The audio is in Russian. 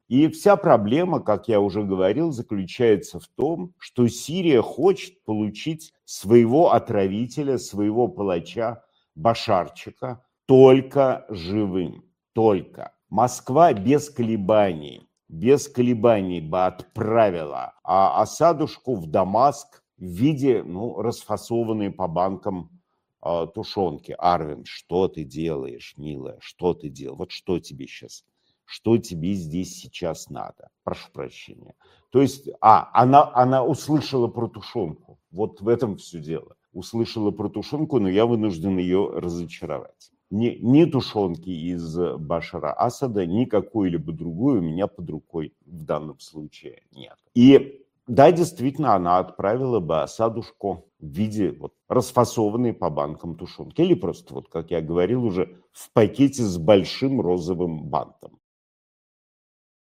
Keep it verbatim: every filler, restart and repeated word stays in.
И вся проблема, как я уже говорил, заключается в том, что Сирия хочет получить своего отравителя, своего палача Башарчика только живым, только. Москва без колебаний, без колебаний бы отправила а Асадушку в Дамаск в виде, ну, расфасованной по банкам а, тушенки. Арвин, что ты делаешь, милая, что ты делаешь? Вот что тебе сейчас, что тебе здесь сейчас надо? Прошу прощения. То есть, а, она, она услышала про тушенку. Вот в этом все дело. Услышала про тушенку, но я вынужден ее разочаровать. Ни, ни тушенки из Башара Асада, ни какой-либо другой у меня под рукой в данном случае нет. И да, действительно, она отправила бы Асадушку в виде вот, расфасованной по банкам тушенки. Или просто, вот, как я говорил уже, в пакете с большим розовым бантом.